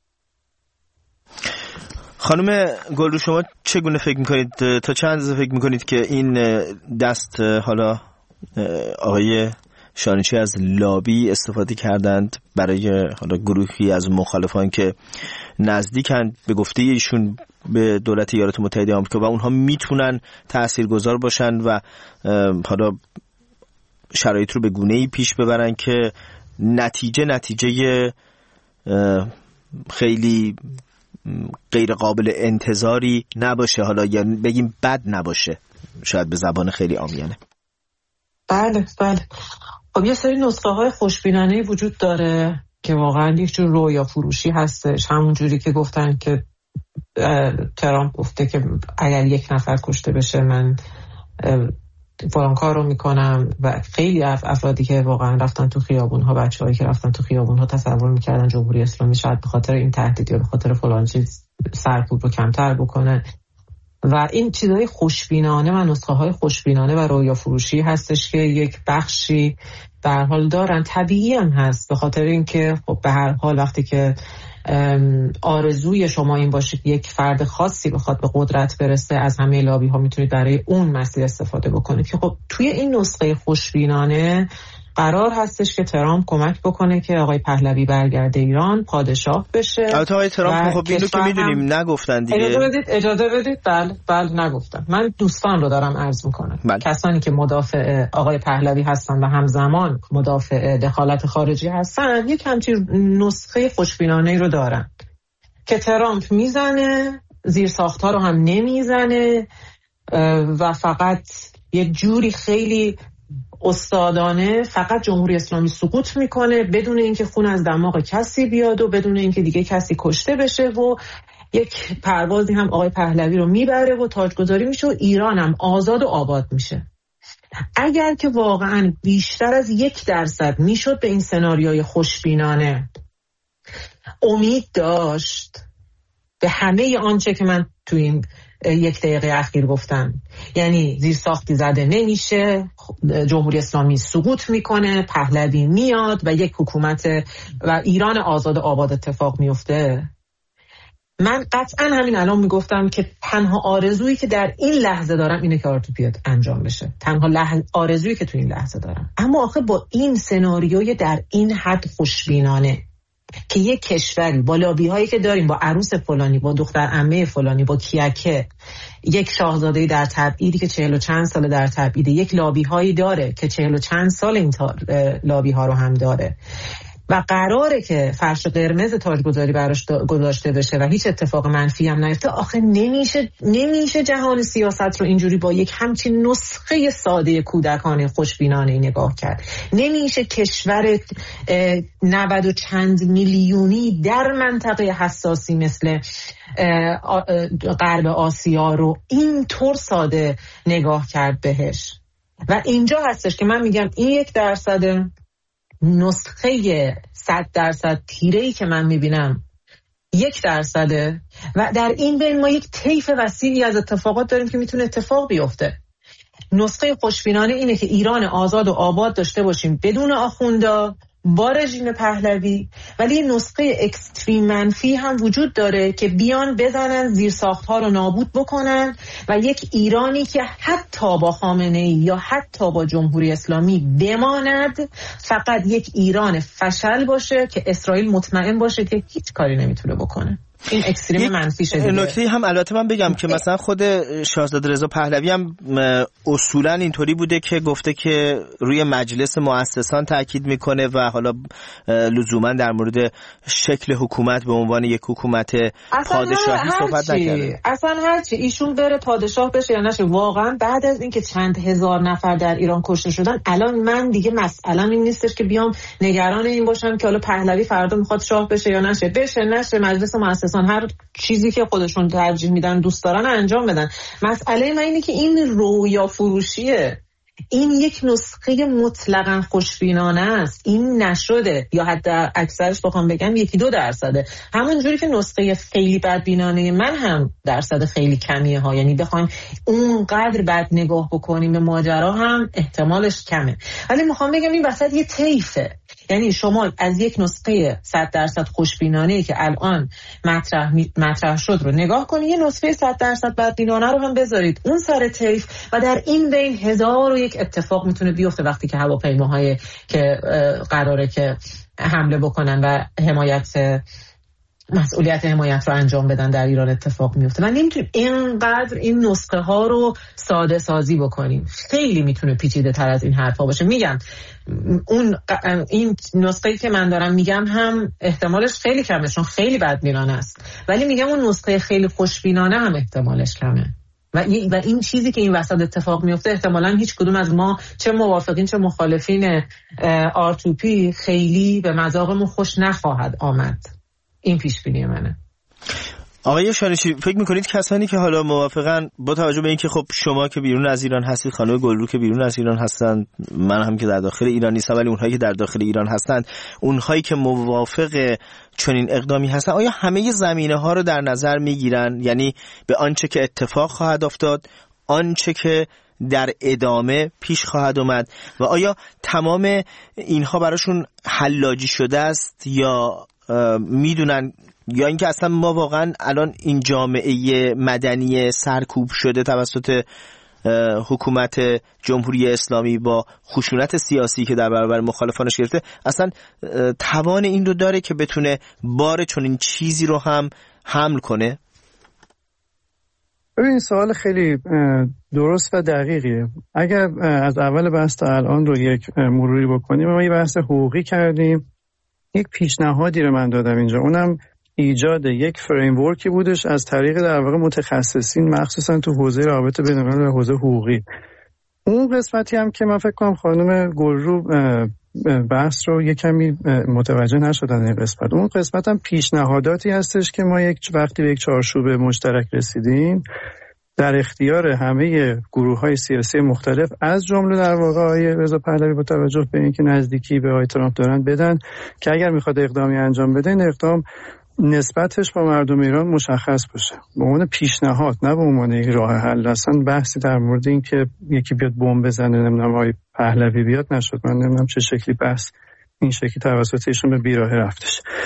خانم گلرو شما چگونه فکر میکنید، تا چند اندازه فکر میکنید که این دست حالا آقای شانچی از لابی استفاده کردند برای حالا گروهی از مخالفان که نزدیکند به گفته ایشون به دولت ایالات متحده آمریکا و اونها میتونن تاثیرگذار باشن و حالا شرایط رو به گونه‌ای پیش ببرن که نتیجه خیلی غیر قابل انتظاری نباشه، حالا یا بگیم بد نباشه، شاید به زبان خیلی عامیانه. بله. خب یه سری نسخه های خوشبینانه وجود داره که واقعا یک جور رویا فروشی هستش، همون جوری که گفتن که ترامپ گفته که اگر یک نفر کشته بشه من فلان کار رو میکنم و خیلی افرادی که واقعا رفتن تو خیابونها، بچه‌هایی که رفتن تو خیابونها تصور میکردن جمهوری اسلامی شاید به خاطر این تهدید یا به خاطر فلان چیز سرکوب رو کمتر بکنه و این چیزهای خوشبینانه و نسخه های خوشبینانه و رویا فروشی هستش که یک بخشی به هر حال دارن. طبیعی هم هست به خاطر اینکه خب به هر حال وقتی که آرزوی شما این باشه که یک فرد خاصی بخواد به قدرت برسه، از همه لابی ها میتونید برای اون مسیر استفاده بکنید که خب توی این نسخه خوشبینانه قرار هستش که ترامپ کمک بکنه که آقای پهلوی برگرده ایران، پادشاه بشه. البته آقای ترامپ خب اینو که میدونیم نگفتن دیگه. اجازه بدید. بله نگفتن. من دوستان رو دارم عرض میکنم. کسانی که مدافع آقای پهلوی هستن و همزمان مدافع دخالت خارجی هستن یک همچین نسخه خوشبینانه رو دارن که ترامپ میزنه، زیر ساخت‌ها رو هم نمیزنه و فقط یه جوری خیلی استادانه فقط جمهوری اسلامی سقوط میکنه بدون اینکه خون از دماغ کسی بیاد و بدون اینکه دیگه کسی کشته بشه و یک پروازی هم آقای پهلوی رو میبره و تاجگذاری میشه و ایران هم آزاد و آباد میشه. اگر که واقعا بیشتر از 1% میشد به این سناریوی خوشبینانه امید داشت به همه آنچه که من تو این 1 دقیقه اخیر گفتم، یعنی زیر ساختی زده نمیشه، جمهوری اسلامی سقوط میکنه، پهلوی میاد و یک حکومت و ایران آزاد و آباد اتفاق میفته، من قطعا همین الان میگفتم که تنها آرزویی که در این لحظه دارم اینه که آرتوپیات انجام بشه، تنها آرزویی که تو این لحظه دارم. اما آخه با این سناریوی در این حد خوشبینانه که یک کشوری با لابی هایی که داریم، با عروس فلانی، با دختر عمه فلانی، با کیکه، یک شاهزاده در تبعیدی که 40 و چند سال در تبعیده، یک لابی هایی داره که 40 و چند سال این لابی ها رو هم داره و قراره که فرش قرمز تاجگذاری براش گذاشته بشه و هیچ اتفاق منفی هم نیفته. آخه نمیشه جهان سیاست رو اینجوری با یک همچین نسخه ساده کودکانه خوشبینانه نگاه کرد. نمیشه کشور 90 و چند میلیونی در منطقه حساسی مثل غرب آسیا رو اینطور ساده نگاه کرد بهش. و اینجا هستش که من میگم این 1% نسخه 100% تیره‌ای که من میبینم 1% و در این بین ما یک طیف وسیعی از اتفاقات داریم که میتونه اتفاق بیفته. نسخه خوشبینانه اینه که ایران آزاد و آباد داشته باشیم بدون آخوندا، با رژیم پهلوی، ولی نسخه اکستریم منفی هم وجود داره که بیان بزنن زیرساخت‌ها رو نابود بکنن و یک ایرانی که حتی با خامنه‌ای یا حتی با جمهوری اسلامی بماند فقط یک ایران فشل باشه که اسرائیل مطمئن باشه که هیچ کاری نمیتونه بکنه. این اکستریم منفی شده. نکته هم البته من بگم که مثلا خود شاهزاده رضا پهلوی هم اصولا اینطوری بوده که گفته که روی مجلس مؤسسان تاکید میکنه و حالا لزوما در مورد شکل حکومت به عنوان یک حکومت پادشاهی صحبت نکرده. اصلا هرچی ایشون بره پادشاه بشه یا نشه، واقعا بعد از اینکه چند هزار نفر در ایران کشته شدن، الان من دیگه مسئله این نیستش که بیام نگران این باشم که حالا پهلوی فردا میخواد شاه بشه یا نشه. نشه مجلس مؤسسان هر چیزی که خودشون ترجیح میدن دوست دارن انجام بدن. مسئله من اینه که این رویا فروشیه. این یک نسخه مطلقاً خوشبینانه است. این نشده، یا حتی اکثرش بخوام بگم 1-2%. همون جوری که نسخه خیلی بدبینانه من هم درصد خیلی کمیه ها، یعنی بخوایم اونقدر بد نگاه بکنیم به ماجرا هم احتمالش کمه. ولی میخوام بگم این وسط یه طیفه، یعنی شما از یک نسخه 100% خوشبینانه‌ای که الان مطرح شد رو نگاه کنید، یه نسخه 100% بدبینانه رو هم بذارید اون سر طیف و در این بین 1001 اتفاق میتونه بیفته وقتی که هواپیماهای که قراره که حمله بکنن و مسئولیت حمایت رو انجام بدن در ایران اتفاق میفته. و نمیتونیم اینقدر این نسخه ها رو ساده سازی بکنیم. خیلی میتونه پیچیده تر از این حرفا باشه. میگم این نسخه‌ای که من دارم میگم هم احتمالش خیلی کمه چون خیلی بدبینانه است، ولی میگم اون نسخه خیلی خوشبینانه هم احتمالش کمه و این چیزی که این وسط اتفاق میفته احتمالاً هیچ کدوم از ما چه موافقین چه مخالفین آرتوپی خیلی به مذاقمون خوش نخواهد آمد. این پیش بینی منه. آقای شانشی، فکر میکنید کسانی که حالا موافقن، با توجه به اینکه خب شما که بیرون از ایران هستید، خانم گلرو که بیرون از ایران هستند، من هم که در داخل ایران نیستم، ولی اونهایی که در داخل ایران هستند، اونهایی که موافق چنین اقدامی هستن، آیا همه زمینه ها رو در نظر میگیرن؟ یعنی به آنچه که اتفاق خواهد افتاد، آنچه که در ادامه پیش خواهد اومد، و آیا تمام اینها براشون حلاجی شده است یا میدونن، یا اینکه اصلا ما واقعا الان این جامعه مدنی سرکوب شده توسط حکومت جمهوری اسلامی با خشونت سیاسی که در برابر مخالفانش گرفته اصلا توان این رو داره که بتونه بار چون این چیزی رو هم حمل کنه؟ این سوال خیلی درست و دقیقیه. اگر از اول بحث تا الان رو یک مروری بکنیم، ما یه بحث حقوقی کردیم، یک پیشنهادی رو من دادم اینجا، اونم ایجاد یک فریمورکی بودش از طریق در واقع متخصصین مخصوصا تو حوزه رابطه بین‌الملل و حوزه حقوقی. اون قسمتی هم که من فکر کنم خانم گلرو بحث رو یک کمی متوجه نشدن این قسمت. اون قسمت هم پیشنهاداتی هستش که ما یک وقتی به یک چارچوب مشترک رسیدیم در اختیار همه گروه‌های سیاسی مختلف، از جمله در واقع آقای رضا پهلوی با توجه به اینکه نزدیکی به آقای ترامپ دارن، بدن که اگر میخواد اقدامی انجام بده، این اقدام نسبتش با مردم ایران مشخص باشه، به عنوان پیشنهاد، نه به عنوان یک راه حل. اصلا بحثی در مورد این که یکی بیاد بمب بزنه، نمیدونم آقای پهلوی بیاد، نشد. من نمیدونم چه شکلی بحث این شکلی توسط ایشون به بیراهه رفتش.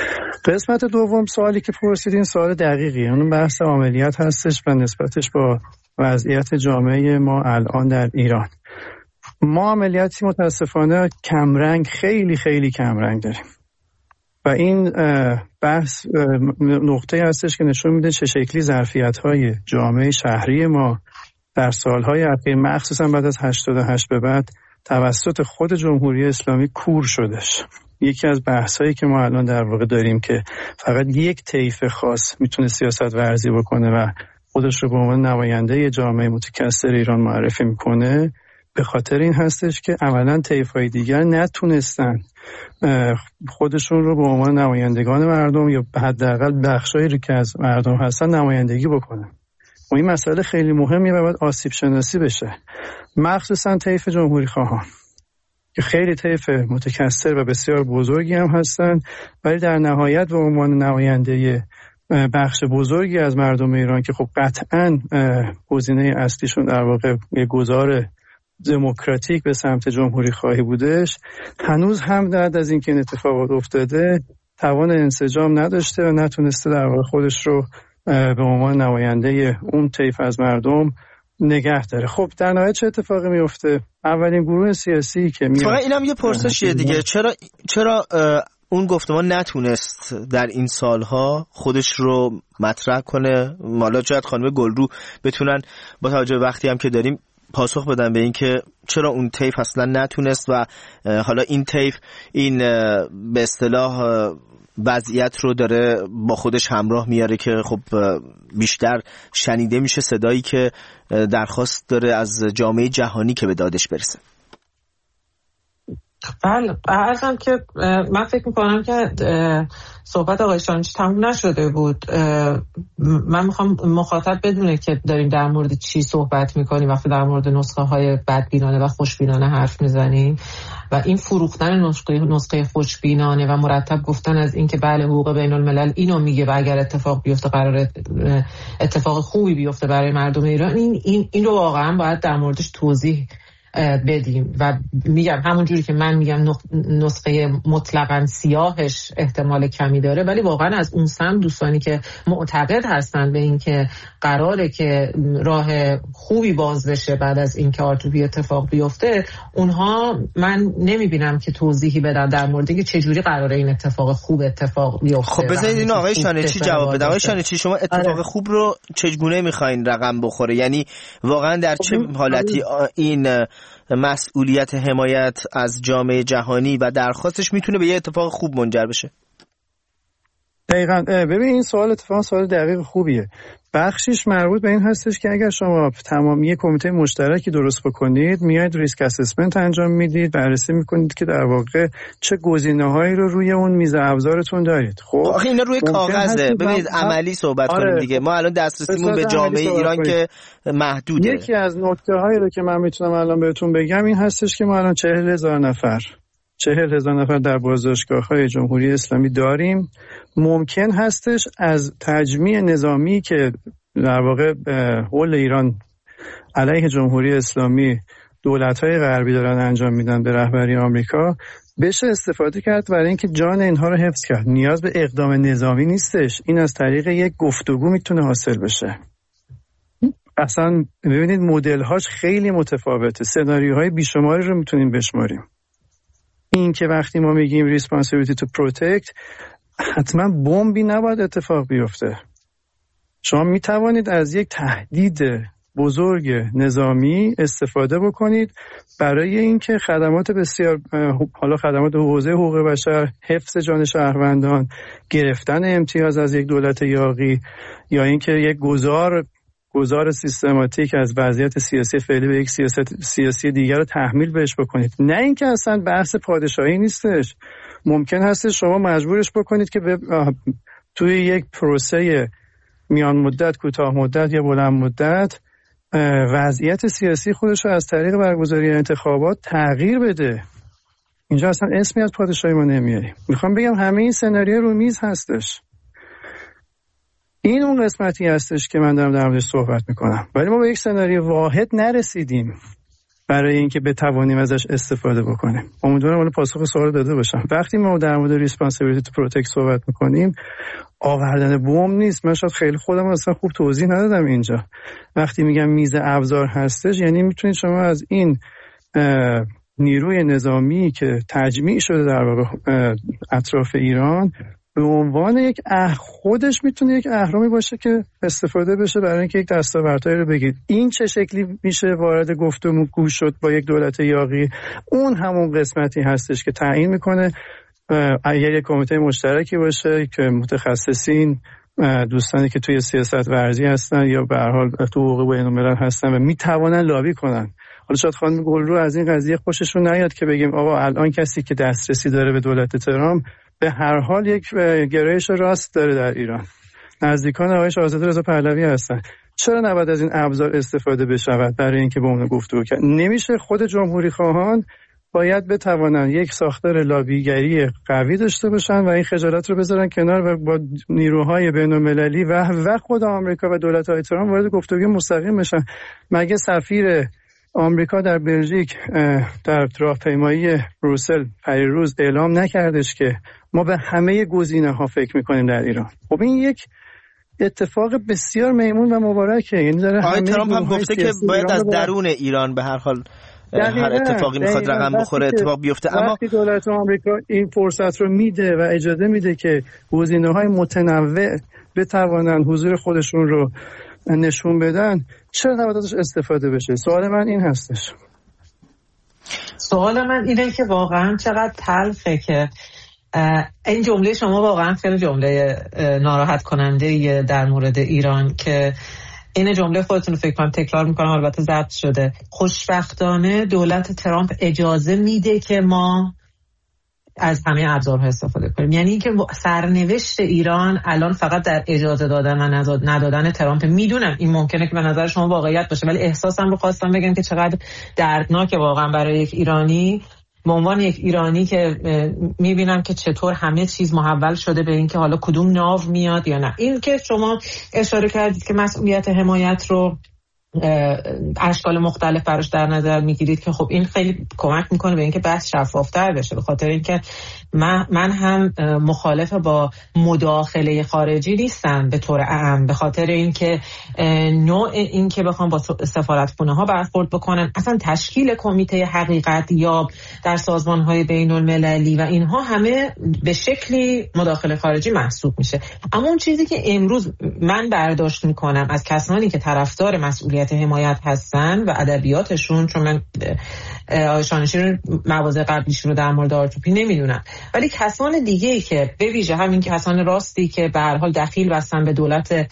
قسمت دوم سوالی که پرسیدین سوال دقیقیه. اون بحث عملیات هستش و نسبتش با وضعیت جامعه ما الان در ایران. ما عملیاتی متاسفانه کمرنگ، خیلی خیلی کمرنگ داریم و این بحث نقطه هستش که نشون میده چه شکلی ظرفیت‌های جامعه شهری ما در سالهای اخیر مخصوصا بعد از 88 به بعد توسط خود جمهوری اسلامی کور شدش. یکی از بحث‌هایی که ما الان در واقع داریم که فقط یک طیف خاص میتونه سیاست ورزی بکنه و خودش رو به عنوان نماینده جامعه متکثر ایران معرفی میکنه، به خاطر این هستش که عملاً طیف‌های دیگر نتونستن خودشون رو به عنوان نمایندگان مردم یا حداقل بخشایی رو که از مردم هستن نمایندگی بکنن. و این مسئله خیلی مهمیه و باید آسیب شناسی بشه، مخصوصا طیف جمهوری خواهان که خیلی طیف متکثر و بسیار بزرگی هم هستن، ولی در نهایت به عنوان نماینده بخش بزرگی از مردم ایران که خب قطعاً گزینه اصلیشون در واقع یه گذار دموکراتیک به سمت جمهوری خواهی بودش، هنوز هم بعد از اینکه این اتفاقات افتاده توان انسجام نداشته و نتونسته در واقع خودش رو به عنوان نماینده اون طیف از مردم نگه داره. خب در نهایت چه اتفاقی میفته؟ اولین گروه سیاسی که میاد، فقط اینم یه پرسشیه دیگه، چرا اون گفتمان نتونست در این سالها خودش رو مطرح کنه؟ حالا شاید خانم گلرو بتونن با توجه به وقتی هم که داریم پاسخ بدن به این که چرا اون طیف اصلا نتونست و حالا این طیف این به اصطلاح وضعیت رو داره با خودش همراه میاره که خب بیشتر شنیده میشه صدایی که درخواست داره از جامعه جهانی که به دادش برسه. بله، عرضم که من فکر میکنم که صحبت آقای شانچی تموم نشده بود. من میخوام مخاطب بدونه که داریم در مورد چی صحبت میکنیم وقتی در مورد نسخه های بدبینانه و خوشبینانه حرف میزنیم و این فروختن نسخه خوشبینانه و مرتب گفتن از این که بله حقوق بین الملل اینو میگه و اگر اتفاق بیفته قراره اتفاق خوبی بیفته برای مردم ایران، این رو واقعا باید در موردش توضیح بدیم و میگم همون جوری که من میگم نسخه مطلقاً سیاهش احتمال کمی داره، ولی واقعا از اون سمت دوستانی که معتقد هستن به این که قراره که راه خوبی باز بشه بعد از این که آرتوبی اتفاق بیفته، اونها من نمیبینم که توضیحی بدن در مورد که چجوری قراره این اتفاق خوب اتفاق بیفته. خب بذارید اینو آقای شانچی جواب بده. آقای شانچی شما اتفاق خوب رو چگونه میخواین رقم بخوره؟ یعنی واقعا در چه حالتی این مسئولیت حمایت از جامعه جهانی و درخواستش میتونه به یه اتفاق خوب منجر بشه؟ دقیقاً. ببین این سوال اتفاقا سوال دقیق خوبیه. بخشش مربوط به این هستش که اگر شما تمامی کمیته مشترکی درست بکنید، میاید ریسک اسسمنت انجام میدید، بررسی میکنید که در واقع چه گزینه‌هایی رو روی اون میز ابزارتون دارید. خب آخه اینا روی کاغذه، ببینید عملی صحبت کنیم دیگه. ما الان دسترسیمون به جامعه ایران که محدوده. یکی از نکته‌هایی رو که من میتونم الان بهتون بگم این هستش که ما الان 40,000 نفر در بازداشتگاه‌های جمهوری اسلامی داریم. ممکن هستش از تجمیع نظامی که در واقع حول ایران علیه جمهوری اسلامی دولت‌های غربی دارن انجام میدن به رهبری آمریکا بشه استفاده کرد برای اینکه جان اینها رو حفظ کرد. نیاز به اقدام نظامی نیستش، این از طریق یک گفتگو میتونه حاصل بشه. اصلا ببینید مدل‌هاش خیلی متفاوته، سناریوهای بیشماری رو میتونیم بشماریم. این که وقتی ما میگیم responsibility to protect، حتما بمبی نباید اتفاق بیفته. شما میتوانید از یک تهدید بزرگ نظامی استفاده بکنید برای اینکه خدمات بسیار، حالا خدمات حوزه حقوق بشر، حفظ جان شهروندان، گرفتن امتیاز از یک دولت یاغی، یا اینکه یک گذار سیستماتیک از وضعیت سیاسی فعلی به یک سیاسی دیگر رو تحمیل بهش بکنید. نه اینکه اصلا بحث پادشاهی نیستش. ممکن هست شما مجبورش بکنید که توی یک پروسه میان مدت، کوتاه مدت یا بلند مدت وضعیت سیاسی خودش رو از طریق برگزاری انتخابات تغییر بده. اینجا اصلا اسمی از پادشاهی ما نمیاریم. میخوام بگم همه این سناریو رو میز هستش. این اون قسمتی هستش که من دارم در موردش صحبت میکنم، ولی ما به یک سناریو واحد نرسیدیم. برای اینکه بتوانیم ازش استفاده بکنیم. امیدوارم اون پاسخ سوال داده باشم. وقتی ما در مورد ریسپانسیبیلیتی تو پروتکت صحبت میکنیم، آوردن بمب نیست. من شاید خیلی خودم اصلا خوب توضیح ندادم اینجا. وقتی میگم میز ابزار هستش، یعنی میتونید شما از این نیروی نظامی که تجمیع شده در واقع اطراف ایران به عنوان یک خودش میتونه یک اهرامی باشه که استفاده بشه برای اینکه یک دستاوردهایی رو بگید. این چه شکلی میشه وارد گفتگو شد با یک دولت یاغی؟ اون همون قسمتی هستش که تعیین میکنه اگر یک کمیته مشترکی باشه که متخصصین، دوستانی که توی سیاست ورزی هستن یا به هر حال تو حقوق بین‌الملل هستن و میتوانن لابی کنن. حالا شاید خانم گلرو از این قضیه خوششون نیاد که بگیم آقا الان کسی که دسترسی داره به دولت ترامپ به هر حال یک گرایش راست داره در ایران. نزدیکان آقای شاهزاده رضا پهلوی هستن. چرا نباید از این ابزار استفاده بشود برای اینکه با اون گفتگو کرد؟ نمیشه. خود جمهوری خواهان باید بتوانن یک ساختار لابیگری قوی داشته باشن و این خجالت رو بذارن کنار و با نیروهای بین‌المللی و خود آمریکا و دولت‌های ترامپ وارد گفتگو مستقیم بشن. مگه سفیر آمریکا در بلژیک در راهپیمایی بروسل پریروز اعلام نکردش که ما به همه گزینه‌ها فکر می‌کنیم در ایران؟ خب این یک اتفاق بسیار میمون و مبارکه. یعنی داره آقای ترامپ هم گفته که باید از درون ایران به هر حال هر اتفاقی میخواد رقم بخوره اتفاق بیفته. اما وقتی دولت آمریکا این فرصت رو میده و اجازه میده که گزینه‌های متنوع بتوانن حضور خودشون رو نشون بدن، چرا نباید ازش استفاده بشه؟ سوال من این هستش. سوال من اینه که واقعا چقدر تلخه که این جمله شما واقعا خیلی جمله ناراحت کننده در مورد ایران که این جمله خودتون رو فکر کنم تکرار میکنم، البته ضبط شده. خوشبختانه دولت ترامپ اجازه میده که ما از همه ابزارها استفاده کنیم. یعنی اینکه سرنوشت ایران الان فقط در اجازه دادن و ندادن ترامپ. میدونم این ممکنه که به نظر شما واقعیت باشه، ولی احساسم رو خواستم بگم که چقدر دردناکه واقعا برای یک ایرانی، به عنوان یک ایرانی که میبینم که چطور همه چیز محول شده به این که حالا کدوم ناو میاد یا نه. این که شما اشاره کردید که مسئولیت حمایت رو اشکال مختلف براش در نظر میگیرید، که خب این خیلی کمک میکنه به اینکه بحث شفافتر بشه، به خاطر اینکه من هم مخالف با مداخله خارجی نیستم به طور عام، به خاطر اینکه نوع این که بخوام با سفارتخونه ها برخورد بکنن، اصلا تشکیل کمیته حقیقت یا در سازمان های بین المللی و اینها همه به شکلی مداخله خارجی محسوب میشه. اما اون چیزی که امروز من برداشت میکنم از کسانی که طرفدار مسئولیت حمایت هستن و ادبیاتشون، چون من آیشانشیر مواضع قبلیشون رو در مورد آرتوپی نمیدونم، ولی کسان دیگه‌ای که به ویژه همین کسان راستی که به هر حال دخیل بستن به دولت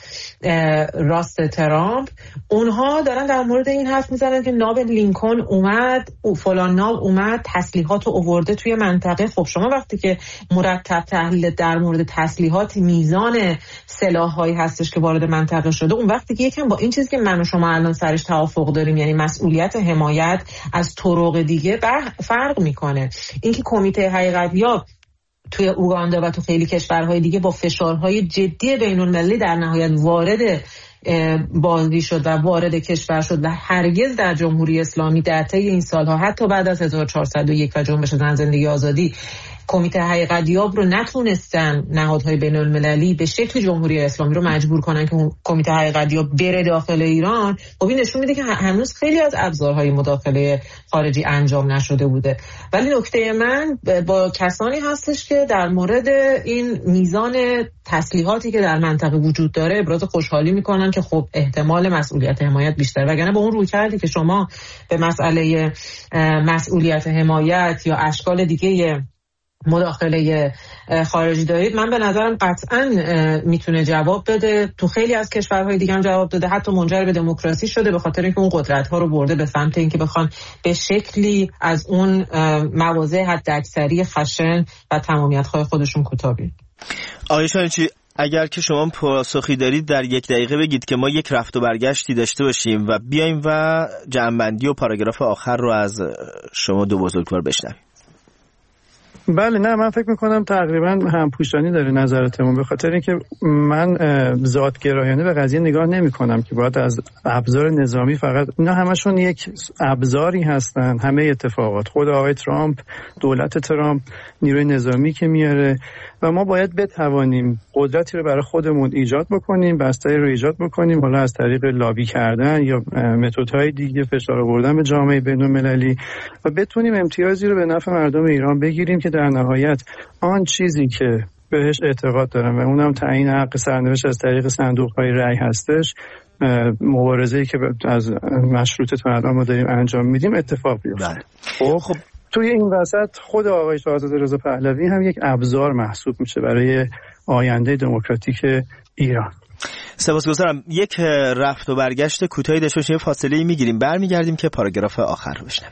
راست ترامپ، اونها دارن در مورد این حرف میزنن که ناب لینکن اومد، فلان ناب اومد، تسلیحات رو آورده توی منطقه. خب شما وقتی که مرتب تحلیل در مورد تسلیحات، میزان سلاح‌هایی هستش که وارد منطقه شده، اون وقتی که یکم با این چیزی که من و شما الان سرش توافق داریم، یعنی مسئولیت حمایت از طرق دیگه فرق میکنه. اینکه کمیته حقیقت یا توی اوگاندا و تو خیلی کشورهای دیگه با فشارهای جدی بین‌المللی در نهایت وارد بازی شد و وارد کشور شد و هرگز در جمهوری اسلامی در طی این سالها، حتی بعد از 1401 و جنبش زن زندگی آزادی، کمیته حقیقتیاب رو نتونستن نهادهای بین المللی به شکل جمهوری اسلامی رو مجبور کنن که کمیته حقیقتیاب بره داخل ایران. خب این نشون میده که هنوز خیلی از ابزارهای مداخله خارجی انجام نشده بوده. ولی نکته من با کسانی هستش که در مورد این میزان تسلیحاتی که در منطقه وجود داره ابراز خوشحالی میکنن که خب احتمال مسئولیت حمایت بیشتر، وگرنه با اون روی کردی که شما به مسئله مسئولیت حمایت یا اشکال دیگه مداخله خارجی دارید، من به نظرم قطعا میتونه جواب بده. تو خیلی از کشورهای دیگه هم جواب داده، حتی منجر به دموکراسی شده، به خاطر اینکه اون قدرت‌ها رو برده به سمت اینکه بخوان به شکلی از اون مواضع حداکثری خشن و تمامیت‌های خودشون کوتاه بیان. آقای شاهینچی، اگر که شما پاسخی دارید در 1 دقیقه بگید که ما یک رفت و برگشتی داشته باشیم و بیایم و جمع‌بندی و پاراگراف آخر رو از شما دو بزرگوار بشنویم. بله، نه من فکر میکنم تقریبا همپوشانی داره نظرتمون، به خاطر اینکه من ذاتگرایانه به قضیه نگاه نمیکنم که باید از ابزار نظامی فقط، اینا همشون یک ابزاری هستن. همه اتفاقات، خود آقای ترامپ، دولت ترامپ، نیروی نظامی که میاره و ما باید بتوانیم قدرتی رو برای خودمون ایجاد بکنیم، بستری رو ایجاد بکنیم، حالا از طریق لابی کردن یا متدهای دیگه، فشار آوردن به جامعه بین‌المللی، و بتونیم امتیازی رو به نفع مردم ایران بگیریم که در نهایت آن چیزی که بهش اعتقاد دارم و اونم تعیین حق سرنوشت از طریق صندوق‌های رأی هستش، مبارزه‌ای که از مشروطه تا الان ما داریم انجام میدیم اتفاق بیفته. خب توی این وسط خود آقای شاهزاده رضا پهلوی هم یک ابزار محسوب میشه برای آینده دموکراتیک ایران. سپاسگزارم. یک رفت و برگشت کوتاهی داشته باشیم، فاصله میگیریم، برمیگردیم که پاراگراف آخر رو بشنویم.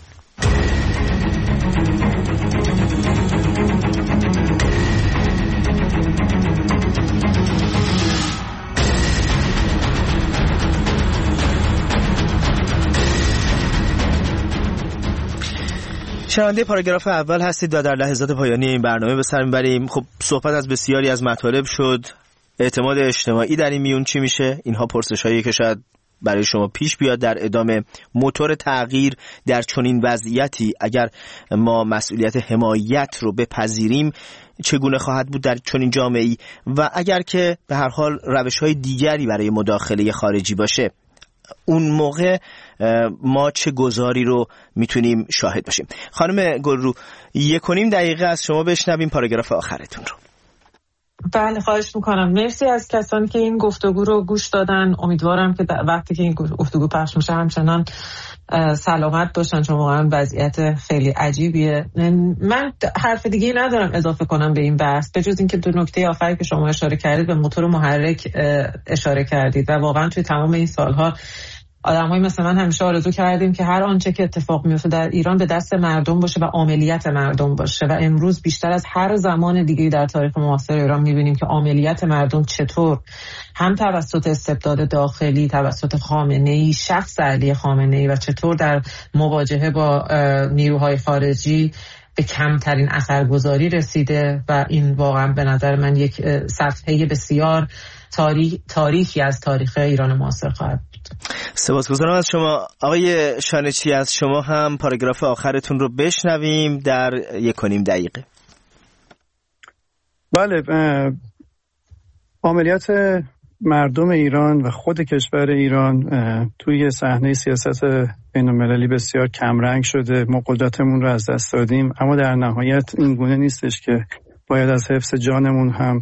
شنونده پاراگراف اول هستید و در لحظات پایانی این برنامه به سر میبریم. خب صحبت از بسیاری از مطالب شد. اعتماد اجتماعی در این میون چی میشه؟ اینها پرسش‌هایی که شاید برای شما پیش بیاد در ادامه. موتور تغییر در چنین وضعیتی اگر ما مسئولیت حمایت رو بپذیریم چگونه خواهد بود در چنین جامعه‌ای، و اگر که به هر حال روش‌های دیگری برای مداخله خارجی باشه اون موقع ما چه گزاری رو میتونیم شاهد باشیم. خانم گلرو 1.5 دقیقه از شما بشنویم پاراگراف آخرتون رو. بله، خواهش میکنم. مرسی از کسانی که این گفتگو رو گوش دادن. امیدوارم که وقتی که این گفتگو پخش میشه همچنان سلامت باشن، چون واقعا وضعیت خیلی عجیبیه. من حرف دیگه ندارم اضافه کنم به این بحث، به جز اینکه 2 نکته آخری که شما اشاره کردید به موتور محرک اشاره کردید، و واقعا توی تمام این سالها آدمایی مثل من همیشه آرزو کردیم که هر آنچه که اتفاق میفته در ایران به دست مردم باشه و عملیات مردم باشه، و امروز بیشتر از هر زمان دیگه در تاریخ معاصر ایران میبینیم که عملیات مردم چطور هم توسط استبداد داخلی، توسط خامنه‌ای، شخص علی خامنه‌ای، و چطور در مواجهه با نیروهای خارجی به کمترین اثرگذاری رسیده، و این واقعا به نظر من یک صفحه بسیار تاریخی از تاریخ ایران معاصر خواهد بود. سپاسگزارم از شما. آقای شانچی از شما هم پاراگراف آخرتون رو بشنویم در 1.5 دقیقه. بله، عملیات مردم ایران و خود کشور ایران توی صحنه سیاست بین‌المللی بسیار کمرنگ شده. ما قدرتمون رو از دست دادیم، اما در نهایت این گونه نیستش که باید از حفظ جانمون هم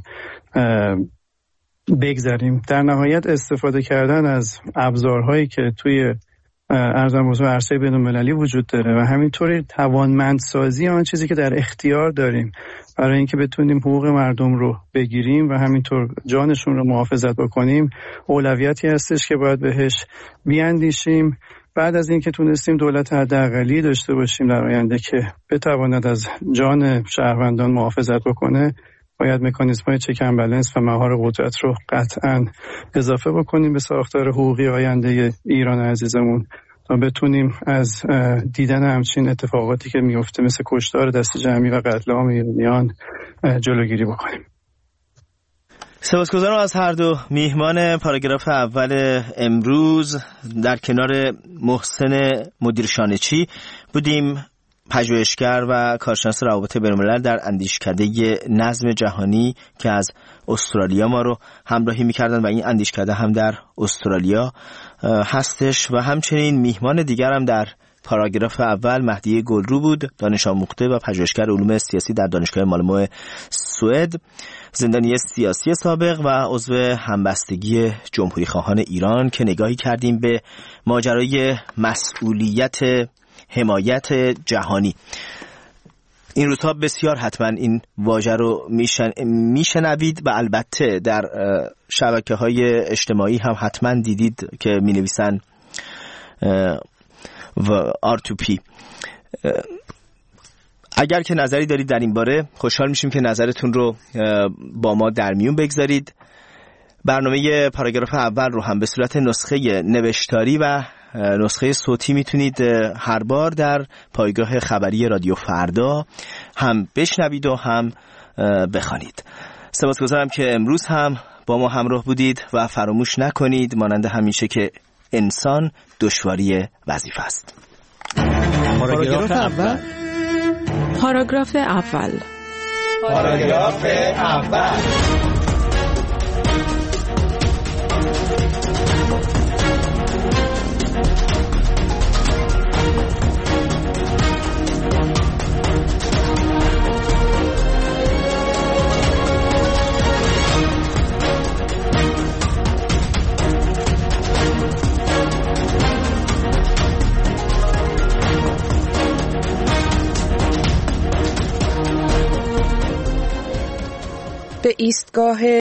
بگذاریم. در نهایت استفاده کردن از ابزارهایی که توی عرصه بین‌المللی وجود داره و همینطوری توانمندسازی آن چیزی که در اختیار داریم برای اینکه بتونیم حقوق مردم رو بگیریم و همینطور جانشون رو محافظت بکنیم، اولویتی هستش که باید بهش بیاندیشیم. بعد از اینکه تونستیم دولت حداقلی داشته باشیم در آینده که بتواند از جان شهروندان محافظت بکنه، باید مکانیزم‌های چک اند بالانس و مهار قدرت رو قطعاً اضافه بکنیم به ساختار حقوقی آینده ایران عزیزمون تا بتونیم از دیدن همچین اتفاقاتی که میفته مثل کشتار دست جمعی و قتل عام ایرانیان جلوگیری بکنیم. سپاسگزارم از هر دو میهمان پاراگراف اول امروز. در کنار محسن مدیر شانچی بودیم، پژوهشگر و کارشناس روابط بین‌الملل در اندیشکده نظم جهانی که از استرالیا ما رو همراهی می‌کردن و این اندیشکده هم در استرالیا هستش. و همچنین میهمان دیگر هم در پاراگراف اول مهدی گلرو بود، دانش آموخته و پژوهشگر علوم سیاسی در دانشگاه مالمو سوئد، زندانی سیاسی سابق و عضو همبستگی جمهوری خواهان ایران، که نگاهی کردیم به ماجرای مسئولیت حمایت جهانی. این روزها بسیار حتما این واژه رو میشنوید و البته در شبکه‌های اجتماعی هم حتما دیدید که می‌نویسن و R2P. اگر که نظری دارید در این باره خوشحال میشیم که نظرتون رو با ما در میون بگذارید. برنامه پاراگراف اول رو هم به صورت نسخه نوشتاری و نسخه صوتی میتونید هر بار در پایگاه خبری رادیو فردا هم بشنوید و هم بخوانید. سپاسگزارم که امروز هم با ما همراه بودید و فراموش نکنید مانند همیشه که انسان دشواری وظیفه است. پاراگراف اول. پاراگراف اول. پاراگراف اول. به ایستگاه